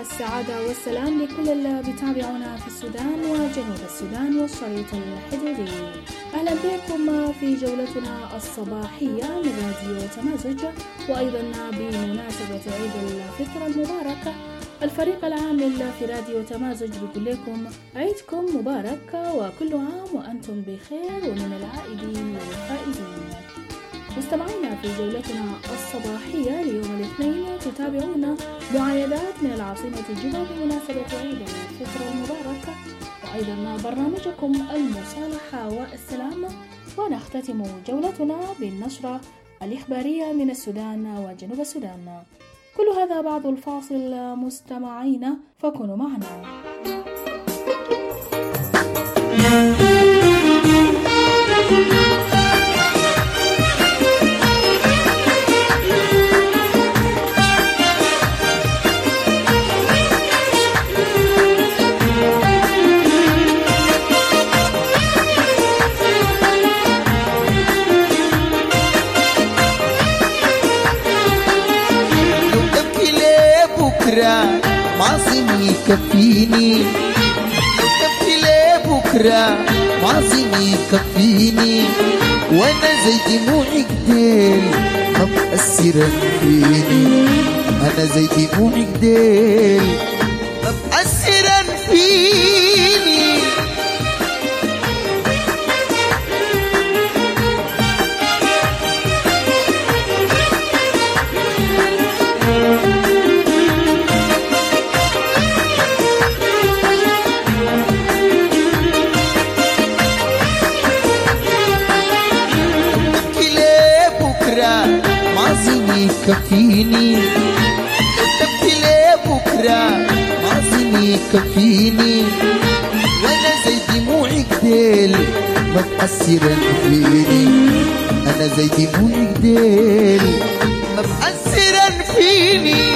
السعادة والسلام لكل اللي بيتابعونا في السودان وجنوب السودان والشريط الحدودي. أهلا بكم في جولتنا الصباحية من راديو تمازج، وأيضا بمناسبة عيد الفطر المبارك. الفريق العامل في راديو تمازج بيقول لكم عيدكم مبارك وكل عام وأنتم بخير ومن العائدين والفائزين. مستمعينا في جولتنا الصباحية ليوم الاثنين تتابعون معايدات من العاصمة جوبا بمناسبة عيد الفطر المبارك، وأيضا برنامجكم المصالحة والسلام. ونختتم جولتنا بالنشرة الإخبارية من السودان وجنوب السودان. كل هذا بعد الفاصل مستمعينا، فكونوا معنا. ماضي يكفيني تبكي ليه بكرة، ماضي يكفيني وانا زي دموعي كديل ما مأثرة فيني، انا زي دموعي كديل ما مأثرة فيني. كفيني تبكي ليه بكرة، ماضي كفيني وانا زي دموعي كديل ما مأثرة فيني، انا زي دموعي كديل ما مأثرة فيني.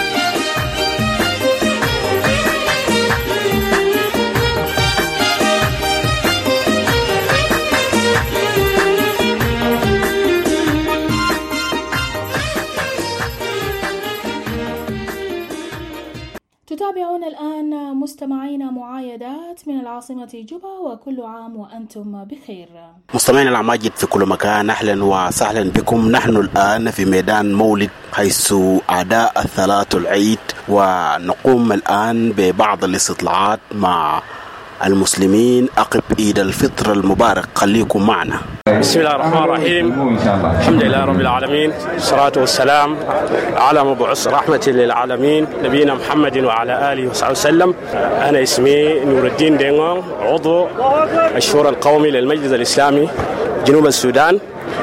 تتابعون الآن مستمعين معايدات من العاصمة جوبا، وكل عام وأنتم بخير. مستمعينا العماجد في كل مكان، أهلا وسهلا بكم. نحن الآن في ميدان مولد حيث أداء الثلاث العيد، ونقوم الآن ببعض الاستطلاعات مع المسلمين عقب عيد الفطر المبارك. خليكم معنا. بسم الله الرحمن الرحيم. الحمد لله رب العالمين، الصلاة والسلام على مبعوث رحمة للعالمين نبينا محمد وعلى آله وصحبه وسلم. أنا اسمي نور الدين دينغو، عضو الشورى القومي للمجلس الإسلامي جنوب السودان.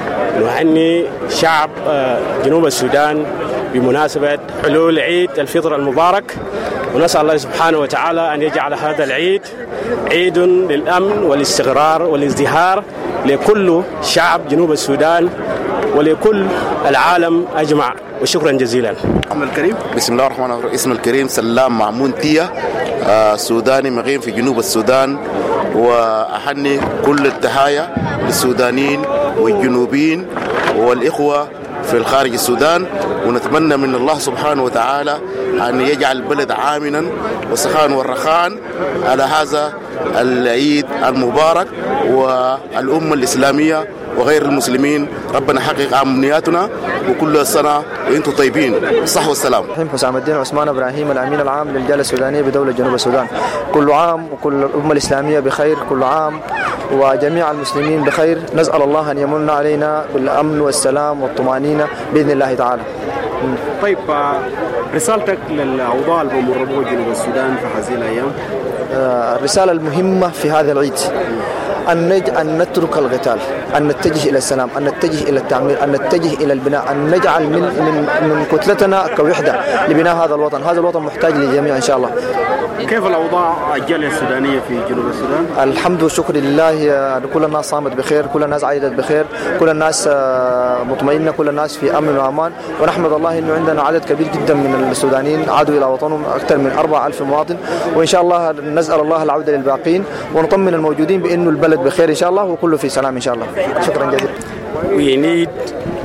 نهني شعب جنوب السودان بمناسبة حلول عيد الفطر المبارك، ونسأل الله سبحانه وتعالى أن يجعل هذا العيد عيد للأمن والاستقرار والازدهار لكل شعب جنوب السودان ولكل العالم أجمع، وشكرا جزيلا. الكريم. بسم الله الرحمن الرحيم. اسم الكريم سلام معمون تيا، سوداني مقيم في جنوب السودان، وأحني كل التحايا للسودانيين والجنوبيين والإخوة في الخارج السودان، ونتمنى من الله سبحانه وتعالى أن يجعل البلد آمنا والسخان والرخاء على هذا العيد المبارك، والأمة الإسلامية وغير المسلمين ربنا حقق أمنياتنا، وكل سنة وأنتم طيبين بالصحة والسلام. حسام الدين عثمان إبراهيم، الأمين العام للجالية السودانية بدولة جنوب السودان. كل عام وكل الأمة الإسلامية بخير، كل عام وجميع المسلمين بخير. نسأل الله أن يمن علينا بالأمن والسلام والطمأنينة بإذن الله تعالى. طيب، رسالتك للأوضاع الممر بها جنوب السودان في هذه الأيام؟ الرسالة المهمة في هذا العيد أن نترك القتال، أن نتجه إلى السلام، أن نتجه إلى التعمير، أن نتجه إلى البناء، أن نجعل من كتلتنا كوحدة لبناء هذا الوطن. هذا الوطن محتاج للجميع إن شاء الله. كيف الأوضاع الجالية السودانية في جنوب السودان؟ الحمد والشكر لله، كل الناس صامت بخير، كل الناس عايدت بخير، كل الناس مطمئنة، كل الناس في أمن وأمان، ونحمد الله إنه عندنا عدد كبير جدا من السودانيين عادوا إلى وطنهم، أكثر من 4000 مواطن، وإن شاء الله نسأل الله العودة للباقين، ونطمن الموجودين بإنه البلد بخير إن شاء الله وكله في سلام إن شاء الله. شكرا جزيلا. We need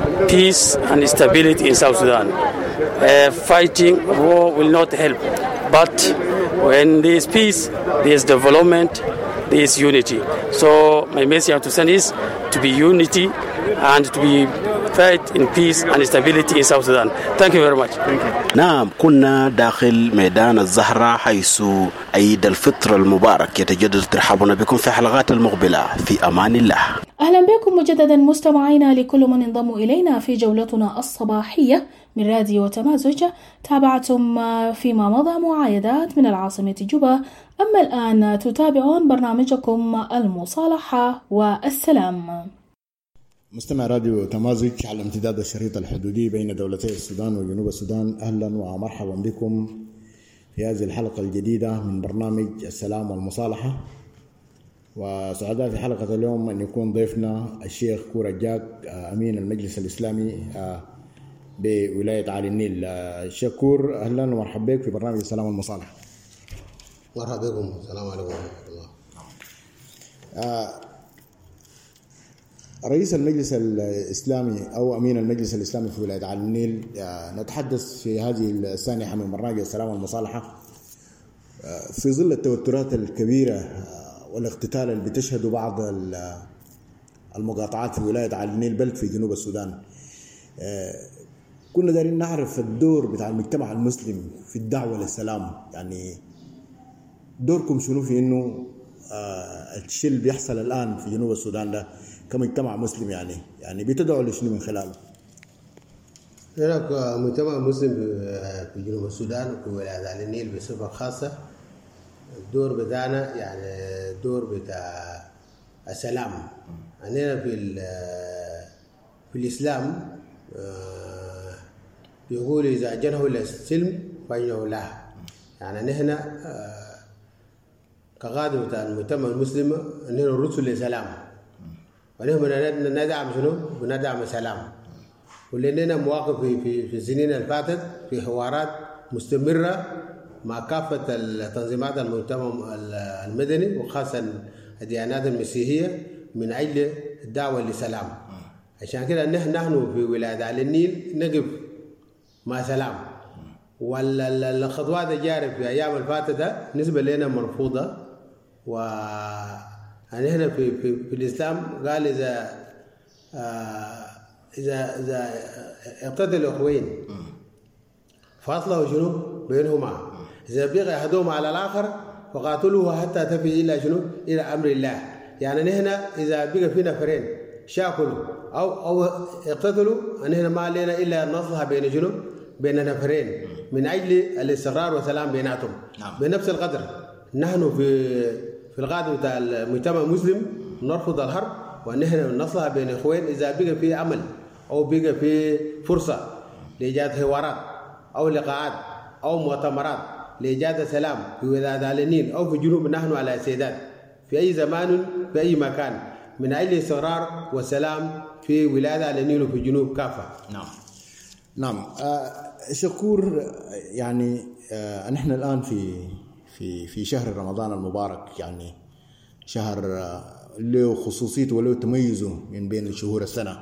peace and stability in South Sudan. Fighting war will not help. But when there is peace, there is development, there is unity. So my message to send is to be unity and to be fight in peace and stability in South Sudan. Thank you very much. نعم، كنا داخل ميدان الزهرة حيث عيد الفطر المبارك يتجدد ترحابنا بكم في حلقات المقبلة. في أمان الله. أهلا بكم مجددا مستمعينا لكل من انضموا إلينا في جولتنا الصباحية من راديو تمازج. تابعتم فيما مضى معايدات من العاصمة جوبا، أما الآن تتابعون برنامجكم المصالحة والسلام. مستمع راديو تمازج على امتداد الشريط الحدودي بين دولتي السودان وجنوب السودان، أهلا ومرحبا بكم في هذه الحلقة الجديدة من برنامج السلام والمصالحة. وسعداء في حلقة اليوم أن يكون ضيفنا الشيخ كورة جاك أمين المجلس الإسلامي بولاية عالي النيل. الشيخ كور، أهلا ومرحبا بك في برنامج السلام والمصالحة. مرحبا بكم، السلام عليكم ورحمة الله. رئيس المجلس الإسلامي أو أمين المجلس الإسلامي في ولاية عالي النيل، نتحدث في هذه السانحة من برنامج السلام والمصالحة في ظل التوترات الكبيرة والاقتتال اللي بتشهد بعض المقاطعات في ولاية عالي النيل بل في جنوب السودان. كنا دارين نعرف الدور بتاع المجتمع المسلم في الدعوة للسلام، يعني دوركم شنو في إنه الشيء اللي بيحصل الآن في جنوب السودان ده كمجتمع مسلم، يعني بتدعوا لشنو من خلاله؟ هناك مجتمع مسلم في جنوب السودان وفي ولاية عالي النيل بصفة خاصة. الدور بتاعنا يعني الدور بتاع السلام. عندنا في الإسلام بيقول إذا جنه إلى السلم فإنه له. يعني نحن كقادة بتاع المجتمع المسلم نحن الرسل للسلام، ونحن ندعم شنو؟ بندعم السلام. ولدينا مواقف في السنين الفاتت في حوارات مستمرة مع كافة التنظيمات المجتمع المدني وخاصة الديانات المسيحية من أجل الدعوة للسلام. عشان كده نحن في ولاية عالي النيل نقف مع سلام. والخطوات الجارية في أيام الفاتت نسبة لنا مرفوضة. ونحن في الإسلام قال إذا اقتتلوا أخوين فاصلحوا شنو بينهما، إذا بغى أحدهما على الآخر فقاتلوه حتى تفي إلى شنو إلى أمر الله. يعني نحن إذا بقى فينا فرين شاكلوا أو اقتتلوا، نحن ما علينا إلا نصلح بين شنو بين نفرين من أجل الاستقرار والسلام بيناتهم. بنفس القدر نحن في القاعدة بتاع المجتمع المسلم نرفض الحرب، ونحن نصلح بين اخوين اذا بقى في عمل او بقى في فرصه لايجاد حوارات او لقاءات او مؤتمرات لايجاد السلام في ولاية عالي النيل او في جنوب. نحن على استعداد في اي زمان في اي مكان من اجل الاستقرار والسلام في ولاية عالي النيل وفي جنوب كافه. نعم. شكور، يعني نحن الان في شهر رمضان المبارك، يعني شهر له خصوصيته وله تميزه من بين شهور السنة،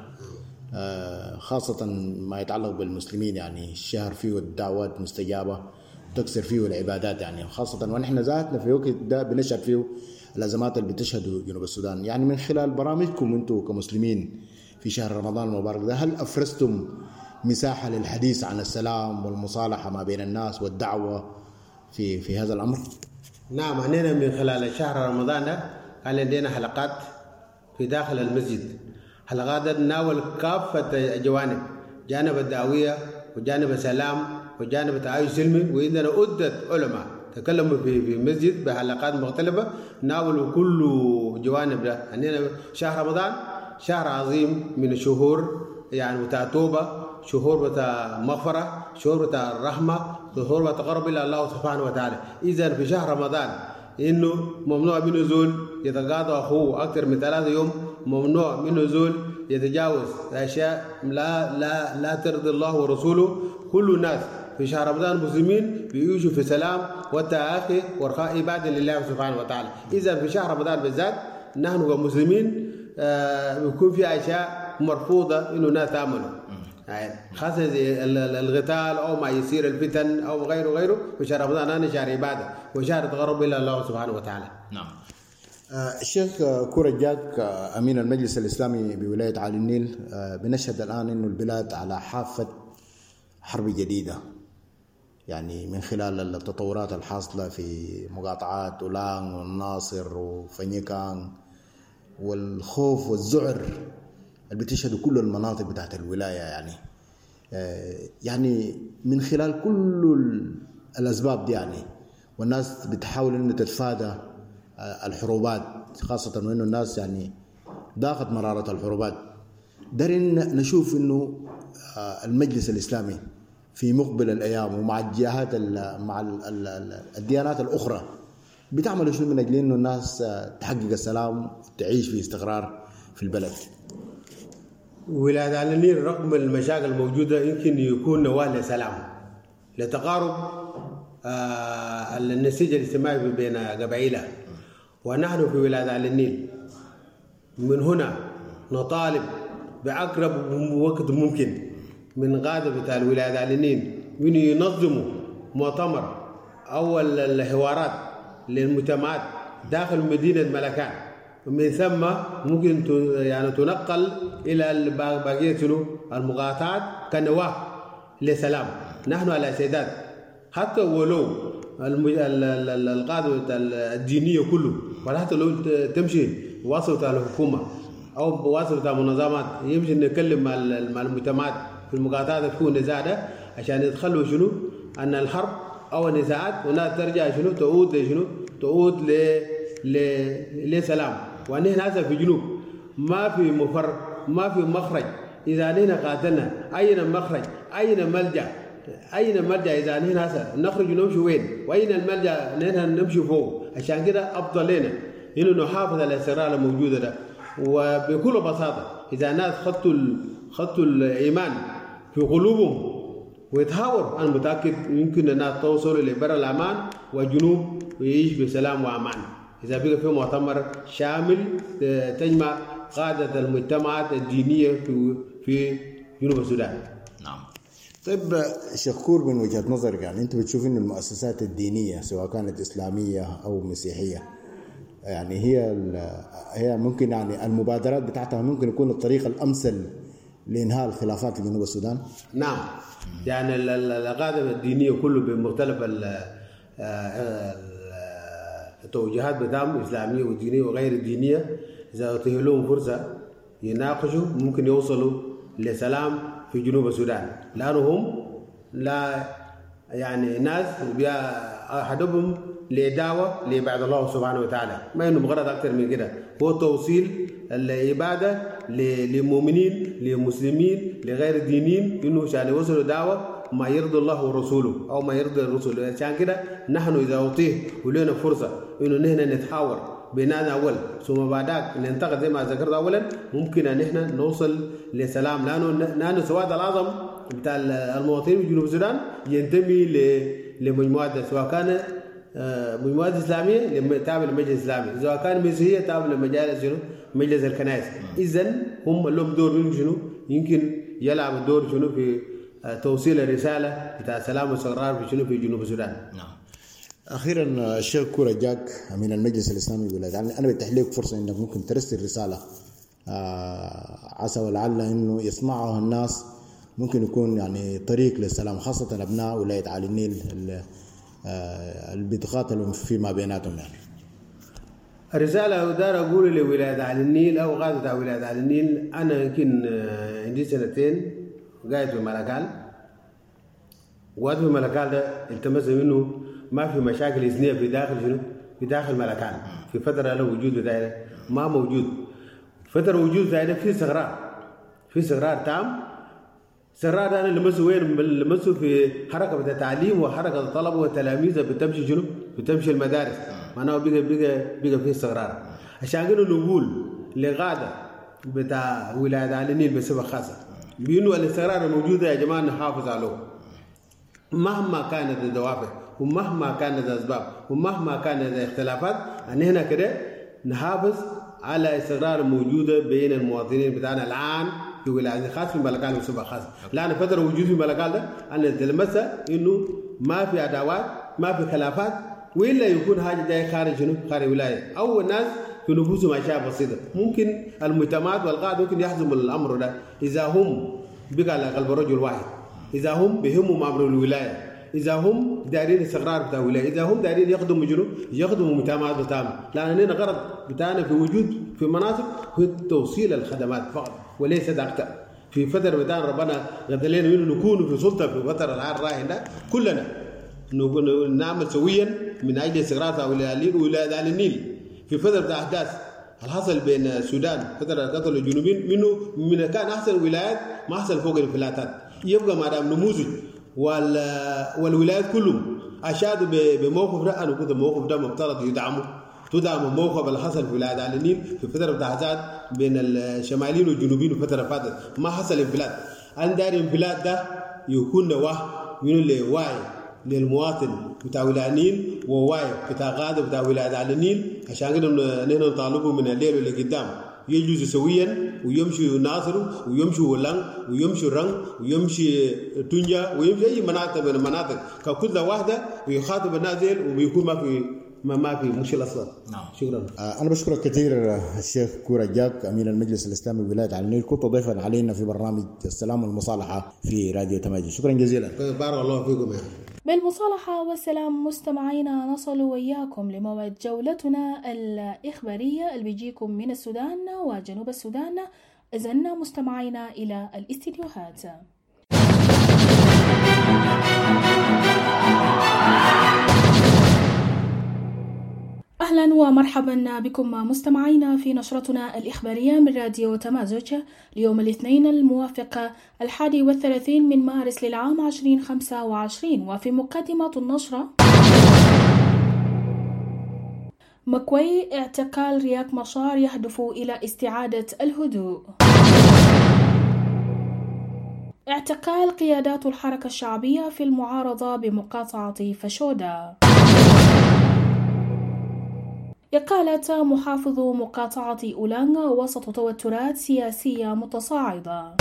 خاصة ما يتعلق بالمسلمين. يعني الشهر فيه الدعوات مستجابة تكسر فيه العبادات، يعني خاصة ونحن ذاتنا في وقت ده بنشهد فيه الأزمات اللي بتشهده جنوب السودان. يعني من خلال برامجكم أنتم كمسلمين في شهر رمضان المبارك ده، هل أفرزتم مساحة للحديث عن السلام والمصالحة ما بين الناس والدعوة في هذا الأمر؟ نعم، أننا من خلال شهر رمضان ده كان لدينا حلقات في داخل المسجد، حلقات تناول كافة الجوانب، جانب الدعوية وجانب السلام وجانب التعايش السلمي. وعندنا عدة علماء تكلموا في المسجد بحلقات مختلفة ناولوا كل جوانب ده. أننا شهر رمضان شهر عظيم من الشهور، يعني بتاع توبة، شهور بتاع مغفرة، شهور بتاع الرحمة، شهور بتاع تقرب إلى الله سبحانه وتعالى. إذن في شهر رمضان إنه ممنوع من نزول يتقاضى أخوه أكثر من 3 يوم، ممنوع من نزول يتجاوز أشياء لا ترضي الله ورسوله. كل الناس في شهر رمضان مسلمين بيعيشوا في سلام والتآخي ورخاء عبادة لله سبحانه وتعالى. إذن في شهر رمضان بالذات نحن كمسلمين بيكون في أشياء مرفوضة إنه الناس تعملوا. خاصة القتال أو ما يصير الفتن أو غيره وشهر رمضان أنا شهر عبادة وشهر تقرب إلى الله سبحانه وتعالى. نعم. الشيخ كورة جاك أمين المجلس الإسلامي بولاية عالي النيل، بنشهد الآن إنه البلاد على حافة حرب جديدة، يعني من خلال التطورات الحاصلة في مقاطعات أولان والناصر وفنيكان والخوف والذعر اللي بتشهدوا كل المناطق بتاعت الولاية، يعني من خلال كل الأسباب دي يعني، والناس بتحاول إنه تتفادى الحروبات، خاصة وإنه الناس يعني ضاقت مرارة الحروبات. دارين نشوف إنه المجلس الإسلامي في مقبل الأيام ومع الجهات مع الديانات الأخرى بتعملوا شنو من أجل إنه الناس تحقق السلام وتعيش في استقرار في البلد؟ ولاية عالي النيل رغم المشاكل الموجودة يمكن يكون نواة لسلام، لتقارب النسيج الاجتماعي بين قبائلها. ونحن في ولاية عالي النيل من هنا نطالب بأقرب وقت ممكن من قادة بتاع الولاية عالي النيل من ينظموا مؤتمر أو الحوارات للمجتمعات داخل مدينة ملكان، ومن ثم ممكن يعني تنقل إلى باقية المقاطعات كنواة لسلام. نحن على استعداد حتى ولو القادة الدينية كله، ولا حتى لو تمشي واسطة الحكومة أو واسطة منظمات يمشي نتكلم مع المجتمعات في المقاطعات في النزاع ده عشان يتخلوا شنو أن الحرب أو النزاعات هنا ترجع شنو تعود لشنو تعود لسلام. ونحن هذا في جنوب ما في مفر ما في مخرج. إذا نحن قاتلنا أين مخرج أين ملجأ إذا نحن هذا نخرج نمشي وين وأين الملجأ؟ نحن نمشي فوق. عشان كده أفضل لنا إنه نحافظ على الأسرار الموجودة ده. وبكل بساطة إذا الناس خدوا الإيمان في قلوبهم ويتحاور، أنا متأكد يمكن الناس توصل لبر الأمان والجنوب ويعيش بسلام وأمان. إذا بقى في مؤتمر شامل تجمع قادة المجتمعات الدينية في جنوب السودان. نعم. طيب شكور، من وجهة نظرك يعني أنت بتشوف إن المؤسسات الدينية سواء كانت إسلامية أو مسيحية يعني هي ممكن يعني المبادرات بتاعتها ممكن يكون الطريق الأمثل لإنهاء الخلافات في جنوب السودان؟ نعم، يعني القادة الدينية كله بمختلف التوجيهات بتاعهم إسلامية ودينية وغير الدينية، إذا أتيحوا لهم فرصة يناقشوا ممكن يوصلوا لسلام في جنوب السودان، لأنهم لا يعني ناس أحدهم لدعوة لعباد الله سبحانه وتعالى، ما إنه مغرض أكثر من كده، هو توصيل العبادة للمؤمنين للمسلمين لغير الدينيين، إنه عشان يوصلوا دعوة ما يرضي الله ورسوله أو ما يرضي الرسول. عشان كده نحن إذا أعطيه ولنا فرصة إنه نحن نتحاور بيننا أول ثم بعدك ننتقد زي ما ذكرت أولا، ممكن أن نحن نوصل لسلام، لأنه السواد الأعظم بتاع المواطنين في جنوب السودان ينتمي لمجموعات، سواء كان مجموعات إسلامية تابع للمجلس الإسلامي، سواء كان مسيحية تابع لمجلس الكنائس. إذن هم لهم دور منهم شنو؟ يمكن يلعب دور شنو في توصيل الرسالة بتاع سلام واستقرار في جنوب السودان. نعم. أخيرا الشيخ كورة جاك من المجلس الإسلامي بلاد، يعني أنا بتح لك فرصة إنك ممكن ترسل رسالة عسى ولعل إنه يسمعها الناس، ممكن يكون يعني طريق للسلام، خاصة أبناء ولاية عالي النيل اللي بيتقاتلوا فيما بيناتهم. يعني الرسالة دار أقول لولاية عالي النيل أو قادة ولاية عالي النيل، أنا يمكن عندي 2 سنين قاعد في ملكال، وقت في ملكال ده التمس منه ما في مشاكل إثنية في داخل ملكال. في فترة له وجود بتاعي ما موجود، فترة وجود بتاعي في استقرار تام. استقرار ده أنا لمسه وين؟ لمسه في حركة بتاع التعليم وحركة الطلبة والتلاميذ بتمشي شنو؟ بتمشي المدارس، معناه بقى في استقرار. عشان كده نقول لقادة بتاع ولاية عالي النيل بصفة خاصة بأنه الاستقرار الموجود يا جماعة نحافظ عليه مهما كانت الدوافع ومهما كانت الأسباب ومهما كانت الاختلافات. أن هنا كده نحافظ على استقرار موجودة بين المواطنين بتاعنا الآن في ولاية خاص في ملكال وسبع خاص. لأن فترة وجود في ملكال ده أنا تلمسها إنه ما في عداوات ما في خلافات وإلا يكون حاجة جاي خارج ولاية أو الناس في نفوسهم أشياء بسيطة. ممكن المجتمعات والقادة ممكن يحزموا الأمر ده إذا هم بقى على قلب رجل واحد، إذا هم بهموا أمر الولاية، إذا هم دارين استقرار بتاع الولاية، إذا هم دارين يخدموا جنوب يخدموا مجتمعات بتاعهم. لأن هنا غرض بتاعنا في وجود في مناطق هو توصيل الخدمات فقط وليس أكثر. في فترة بتاعنا ربنا قدر لنا نكون في سلطة في فترة العام الراهن ده كلنا نعمل سويا من أجل استقرار ولاية النيل. في فترة بتاع أحداث الحصل بين السودان فترة قتل الجنوبيين من كان أحسن ولايات ما أحسن فوق الانفلاتات. يبقى ما دام نموذج والولايات كلهم أشادوا بموقف ده. أنا قلت الموقف ده مفترض تدعم الموقف اللي حصل في ولاية على النيل في فترة بتاع أحداث بين الشماليين والجنوبيين في فترة فاتت ما حصل انفلات. أنا داري انفلات ده يكون نواه من اللي واعي للمواطن بتاع ولاية النيل وواعي بتاع غادة بتاع ولاية على النيل. عشان كده نحن نطالبه من الليل اللي قدام يجلسوا سويا ويمشي ناصر ويمشي ولان ويمشي رنگ ويمشي تونجا ويمشي أي مناطق من المناطق ككل واحدة ويخاطب الناس وبيكون ما في مشكلة أصلا. نعم. شكرا. أنا بشكرك كثير الشيخ كورة جاك أمين المجلس الإسلامي بولاية على النيل. كنت ضيفا علينا في برنامج السلام والمصالحة في راديو تماجد. شكرا جزيلا. بارك الله فيكم. بالمصالحة والسلام مستمعينا نصل وإياكم لموعد جولتنا الإخبارية اللي بيجيكم من السودان وجنوب السودان. إذن مستمعينا إلى الاستديوهات. أهلا ومرحبا بكم مستمعينا في نشرتنا الإخبارية من راديو تمازج ليوم الاثنين الموافق 31 من مارس للعام 2025. وفي مقدمة النشرة: مكوي اعتقال رياك مشار يهدف إلى استعادة الهدوء. اعتقال قيادات الحركة الشعبية في المعارضة بمقاطعة فشودا. إقالة محافظ مقاطعة أولانغ وسط توترات سياسية متصاعدة.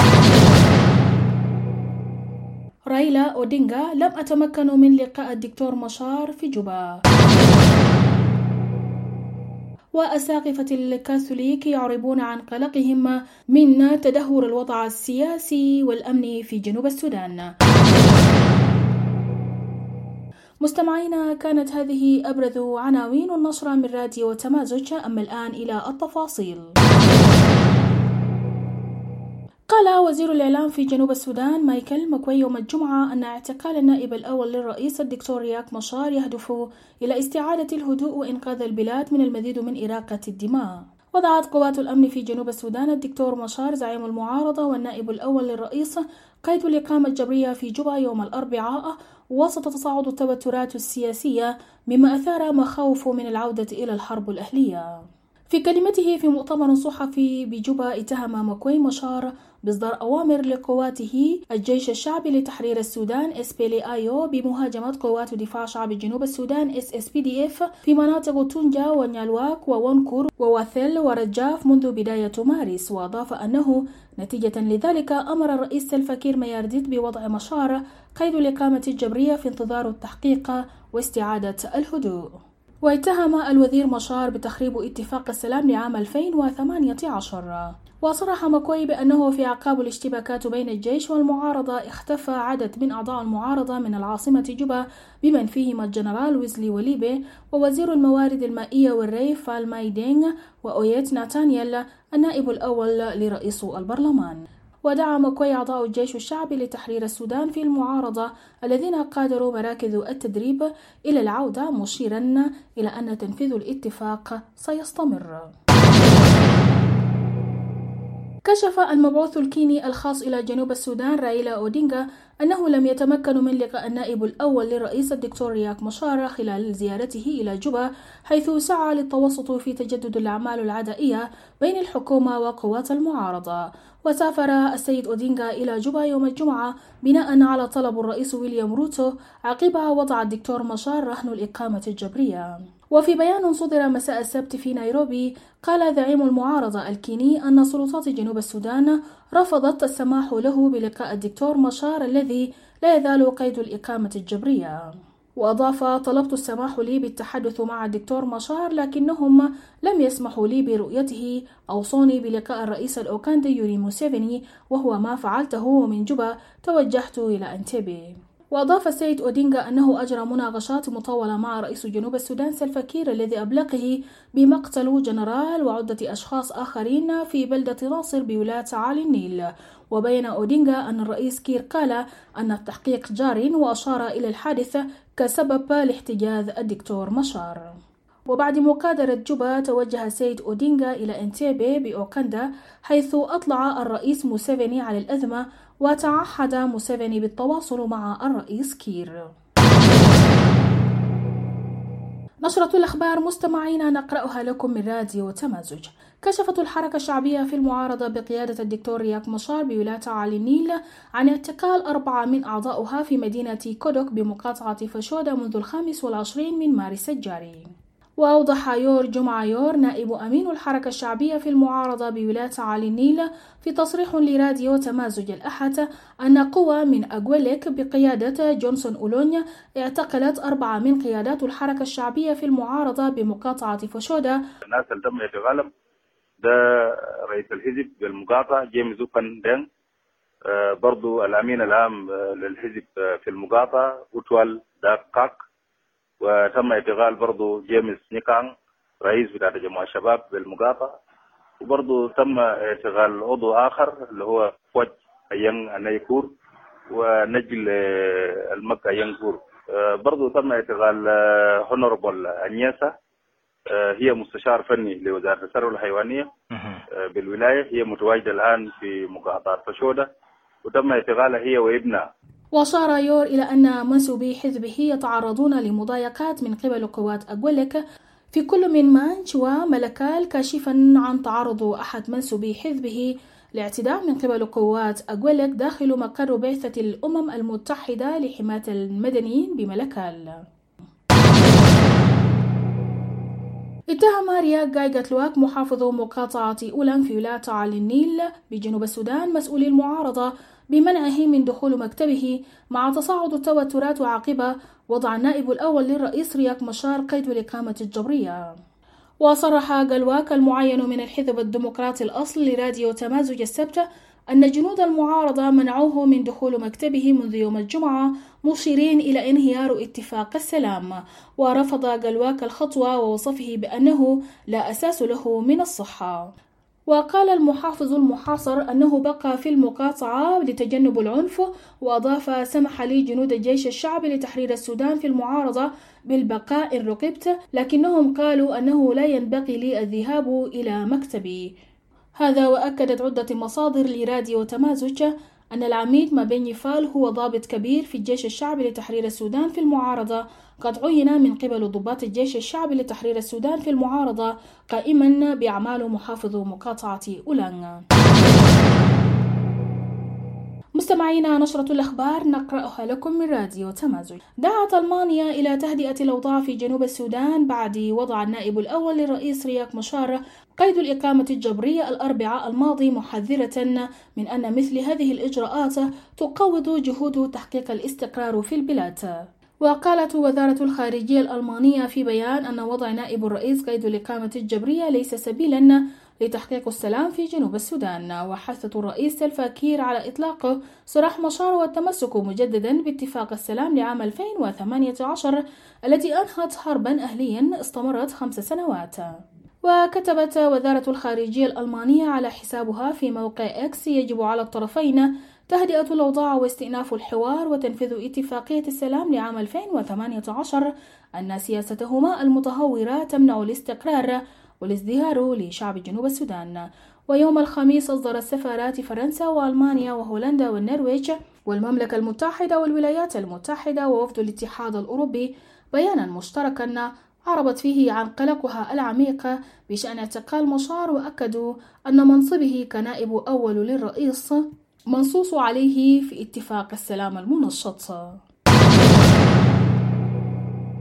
رايلا أودينغا: لم أتمكن من لقاء الدكتور مشار في جوبا. وأساقفة الكاثوليك يعربون عن قلقهم من تدهور الوضع السياسي والأمني في جنوب السودان. مستمعينا، كانت هذه أبرز عناوين النشرة من راديو تمازج. أما الآن إلى التفاصيل. قال وزير الإعلام في جنوب السودان مايكل مكوي يوم الجمعة أن اعتقال النائب الأول للرئيس الدكتور رياك مشار يهدف إلى استعادة الهدوء وإنقاذ البلاد من المزيد من إراقة الدماء. وضعت قوات الأمن في جنوب السودان الدكتور مشار زعيم المعارضة والنائب الأول للرئيس قيد الإقامة الجبرية في جوبا يوم الأربعاء وسط تصاعد التوترات السياسية، مما أثار مخاوف من العودة إلى الحرب الأهلية. في كلمته في مؤتمر صحفي بجوبا اتهم مكوي مشار بإصدار أوامر لقواته الجيش الشعبي لتحرير السودان SPLA-IO بمهاجمة قوات دفاع شعب جنوب السودان SSPDF في مناطق تونجا ونيالواك وونكور وواثل ورجاف منذ بداية مارس. وأضاف أنه نتيجة لذلك أمر الرئيس الفكير ميارديت بوضع مشار قيد الإقامة الجبرية في انتظار التحقيق واستعادة الهدوء. واتهم الوزير مشار بتخريب اتفاق السلام لعام 2018. وصرح مكوي بأنه في أعقاب الاشتباكات بين الجيش والمعارضة اختفى عدد من أعضاء المعارضة من العاصمة جوبا بمن فيهم الجنرال ويزلي وليبي ووزير الموارد المائية والري فالمايدينغ وأويت ناتانيال النائب الأول لرئيس البرلمان. ودعا مكوي أعضاء الجيش الشعبي لتحرير السودان في المعارضة الذين قادروا مراكز التدريب إلى العودة، مشيرا إلى أن تنفيذ الاتفاق سيستمر. كشف المبعوث الكيني الخاص إلى جنوب السودان رايلا أودينغا أنه لم يتمكن من لقاء النائب الأول للرئيس الدكتور رياك مشار خلال زيارته إلى جوبا، حيث سعى للتوسط في تجدد الأعمال العدائية بين الحكومة وقوات المعارضة. وسافر السيد أودينغا إلى جوبا يوم الجمعة بناء على طلب الرئيس ويليام روتو عقب وضع الدكتور مشار رهن الإقامة الجبرية. وفي بيان صدر مساء السبت في نيروبي، قال زعيم المعارضة الكيني أن سلطات جنوب السودان رفضت السماح له بلقاء الدكتور مشار الذي لا يزال قيد الإقامة الجبرية. وأضاف: طلبت السماح لي بالتحدث مع الدكتور مشار لكنهم لم يسمحوا لي برؤيته. أوصوني بلقاء الرئيس الأوكاندي يوري موسيفيني وهو ما فعلته، ومن جوبا توجهت إلى أنتبه. وأضاف السيد أودينغا أنه أجرى مناقشات مطولة مع رئيس جنوب السودان سلفا كير الذي أبلغه بمقتل جنرال وعدة أشخاص آخرين في بلدة ناصر بولاية عالي النيل. وبين أودينغا أن الرئيس كير قال أن التحقيق جار، وأشار إلى الحادث كسبب لاحتجاز الدكتور مشار. وبعد مغادرة جوبا توجه السيد أودينغا إلى انتيبي بأوكندا، حيث أطلع الرئيس موسيفيني على الأزمة وتعهد موسيفيني بالتواصل مع الرئيس كير. نشرة الأخبار مستمعين نقرأها لكم من راديو تمازج. كشفت الحركة الشعبية في المعارضة بقيادة الدكتور رياك مشار بولاية عالي النيل عن اعتقال 4 من أعضائها في مدينة كودوك بمقاطعة فشودة منذ 25 من مارس الجاري. وأوضح يور جمعة يور نائب أمين الحركة الشعبية في المعارضة بولاية عالي النيل في تصريح لراديو تمازج الأحد أن قوى من أغويليك بقيادة جونسون أولونيا اعتقلت 4 من قيادات الحركة الشعبية في المعارضة بمقاطعة فشودة. الناس اللي تم اعتقالهم ده رئيس الحزب بالمقاطعة جيمس أوبن دين، برضو الأمين العام للحزب في المقاطعة أوتوال داكاك، وتم اعتقال برضو جيمس نيكان رئيس بتاع جماعة الشباب بالمقاطعة، وبرضو تم اعتقال عضو آخر اللي هو فوج أيان النيكور ونجل المكة ينكور. برضو تم اعتقال هونوربل أنيسا، هي مستشار فني لوزارة الثروة الحيوانية بالولاية، هي متواجدة الآن في مقاطعة فشودة، وتم اعتقالها هي وابنها. وأشار يور إلى أن منسوبي حزبه يتعرضون لمضايقات من قبل قوات أغويليك في كل من مانش وملكال، كاشفا عن تعرض أحد منسوبي حزبه لاعتداء من قبل قوات أغويليك داخل مقر بعثة الأمم المتحدة لحماية المدنيين بملكال. اتهم رياك غايغاتلواك محافظ مقاطعة أولان في ولاية عالي النيل بجنوب السودان مسؤولي المعارضة بمنعه من دخول مكتبه مع تصاعد التوترات وعقب وضع النائب الأول للرئيس رياك مشار قيد الإقامة الجبرية. وصرح غالواك المعين من الحزب الديمقراطي الأصل لراديو تمازج السبت أن جنود المعارضة منعوه من دخول مكتبه منذ يوم الجمعة، مشيرين إلى انهيار اتفاق السلام. ورفض غالواك الخطوة ووصفه بأنه لا أساس له من الصحة. وقال المحافظ المحاصر أنه بقى في المقاطعة لتجنب العنف، وأضاف: سمح لي جنود الجيش الشعبي لتحرير السودان في المعارضة بالبقاء إن رقبت، لكنهم قالوا أنه لا ينبغي لي الذهاب إلى مكتبي. هذا وأكدت عدة مصادر لراديو تمازج أن العميد مابيني فال هو ضابط كبير في الجيش الشعبي لتحرير السودان في المعارضة، قد عين من قبل ضباط الجيش الشعبي لتحرير السودان في المعارضة قائما بأعمال محافظ مقاطعة أولان. مستمعينا، نشرة الأخبار نقرأها لكم من راديو تمازج. دعت ألمانيا إلى تهدئة الأوضاع في جنوب السودان بعد وضع النائب الأول للرئيس رياك مشار قيد الإقامة الجبرية الأربعاء الماضي، محذرة من أن مثل هذه الإجراءات تقوض جهود تحقيق الاستقرار في البلاد. وقالت وزارة الخارجية الألمانية في بيان أن وضع نائب الرئيس قيد الإقامة الجبرية ليس سبيلا لتحقيق السلام في جنوب السودان. وحثت الرئيس سلفا كير على إطلاق سراح مشار والتمسك مجددا باتفاق السلام لعام 2018 التي أنهت حربا أهليا استمرت 5 سنوات. وكتبت وزارة الخارجية الألمانية على حسابها في موقع إكس: يجب على الطرفين تهدئة الأوضاع واستئناف الحوار وتنفيذ اتفاقية السلام لعام 2018 أن سياستهما المتهورة تمنع الاستقرار والازدهار لشعب جنوب السودان. ويوم الخميس أصدرت سفارات فرنسا وألمانيا وهولندا والنرويج والمملكة المتحدة والولايات المتحدة ووفد الاتحاد الأوروبي بيانا مشتركا عربت فيه عن قلقها العميق بشأن اعتقال مشار، وأكدوا أن منصبه كنائب أول للرئيس منصوص عليه في اتفاق السلام المنشط.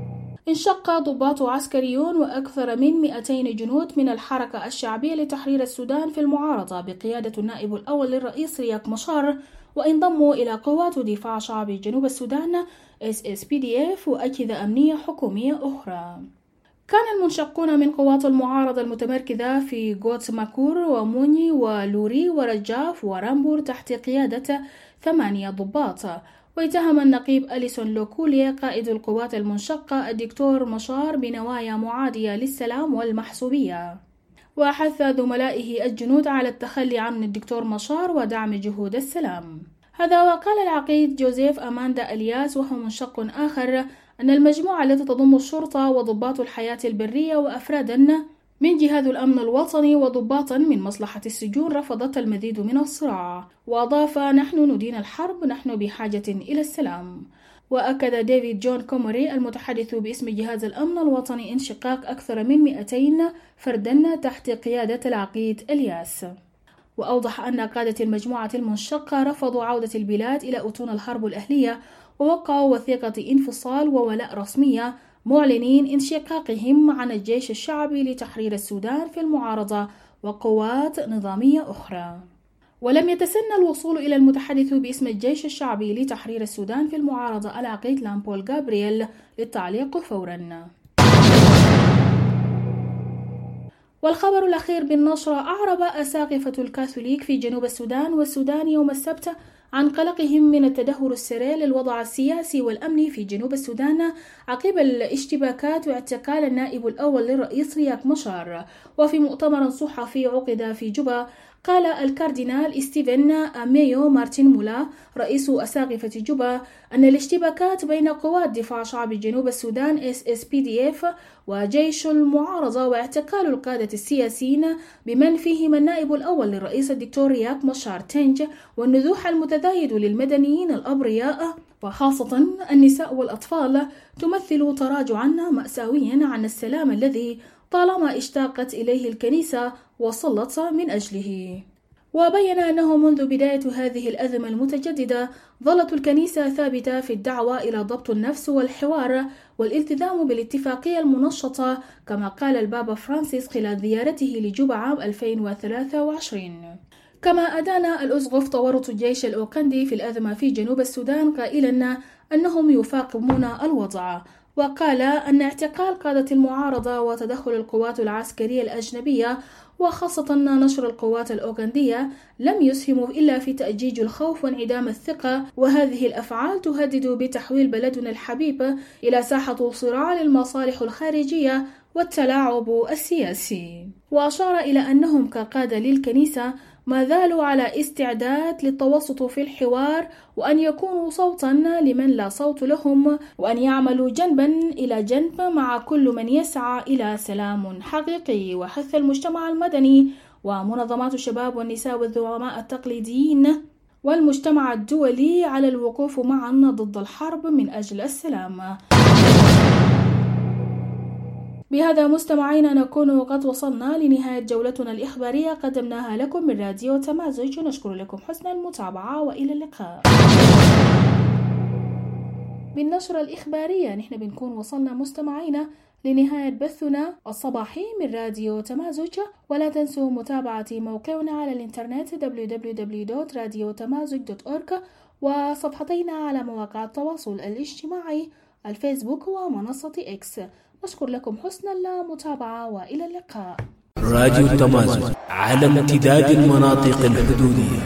انشق ضباط عسكريون وأكثر من 200 جنود من الحركة الشعبية لتحرير السودان في المعارضة بقيادة النائب الأول للرئيس رياك مشار، وانضموا إلى قوات دفاع شعبي جنوب السودان SSPDF وأجهزة أمنية حكومية أخرى. كان المنشقون من قوات المعارضة المتمركزة في غوت ماكور وموني ولوري ورجاف ورامبور تحت قيادة 8 ضباط. واتهم النقيب أليسون لوكوليا قائد القوات المنشقة الدكتور مشار بنوايا معادية للسلام والمحسوبية، وحث زملائه الجنود على التخلي عن الدكتور مشار ودعم جهود السلام. هذا وقال العقيد جوزيف أماندا الياس وهو منشق آخر أن المجموعة التي تضم الشرطة وضباط الحياة البرية وأفرادا من جهاز الأمن الوطني وضباطا من مصلحة السجون رفضت المزيد من الصراع، وأضاف: نحن ندين الحرب، نحن بحاجة إلى السلام. وأكد ديفيد جون كوموري المتحدث باسم جهاز الأمن الوطني انشقاق أكثر من 200 فردا تحت قيادة العقيد الياس، وأوضح أن قادة المجموعة المنشقة رفضوا عودة البلاد إلى أتون الحرب الأهلية، ووقعوا وثيقة انفصال وولاء رسمية معلنين انشقاقهم عن الجيش الشعبي لتحرير السودان في المعارضة وقوات نظامية أخرى. ولم يتسنى الوصول إلى المتحدث باسم الجيش الشعبي لتحرير السودان في المعارضة العقيد لامبول غابرييل للتعليق فورا. والخبر الأخير بالنشرة: أعرب أساقفة الكاثوليك في جنوب السودان والسودان يوم السبت عن قلقهم من التدهور السريع للوضع السياسي والأمني في جنوب السودان عقب الاشتباكات واعتقال النائب الأول للرئيس رياك مشار. وفي مؤتمر صحفي عقد في جوبا قال الكاردينال ستيفن أميو مارتين مولا رئيس أساقفة جوبا أن الاشتباكات بين قوات دفاع شعب جنوب السودان SSPDF وجيش المعارضة واعتقال القادة السياسيين بمن فيهم النائب الأول للرئيس الدكتور رياك مشار تنج والنزوح المتزايد للمدنيين الأبرياء وخاصة النساء والأطفال تمثل تراجعا مأساويا عن السلام الذي طالما اشتاقت إليه الكنيسة وصلت من أجله. وبين أنه منذ بداية هذه الأزمة المتجددة ظلت الكنيسة ثابتة في الدعوة إلى ضبط النفس والحوار والالتزام بالاتفاقية المنشطة، كما قال البابا فرانسيس خلال زيارته لجوبا عام 2023. كما أدان الأسقف تورط الجيش الأوغندي في الأزمة في جنوب السودان قائلا أنهم يفاقمون الوضع، وقال أن اعتقال قادة المعارضة وتدخل القوات العسكرية الأجنبية وخاصة نشر القوات الأوغندية لم يسهموا إلا في تأجيج الخوف وانعدام الثقة، وهذه الأفعال تهدد بتحويل بلدنا الحبيب إلى ساحة صراع للمصالح الخارجية والتلاعب السياسي. وأشار إلى أنهم كقادة للكنيسة ما زالوا على استعداد للتوسط في الحوار وأن يكونوا صوتا لمن لا صوت لهم، وأن يعملوا جنبا إلى جنب مع كل من يسعى إلى سلام حقيقي. وحث المجتمع المدني ومنظمات الشباب والنساء والزعماء التقليديين والمجتمع الدولي على الوقوف معا ضد الحرب من أجل السلام. بهذا مستمعينا نكون قد وصلنا لنهاية جولتنا الإخبارية قدمناها لكم من راديو تمازج. نشكر لكم حسن المتابعة وإلى اللقاء. بالنشرة الإخبارية نحن بنكون وصلنا مستمعينا لنهاية بثنا الصباحي من راديو تمازج، ولا تنسوا متابعة موقعنا على الإنترنت www.radiotamazج.org وصفحتنا على مواقع التواصل الاجتماعي الفيسبوك ومنصة إكس. نشكر لكم حسن المتابعة وإلى اللقاء. راديو تمازج على امتداد المناطق الحدودية.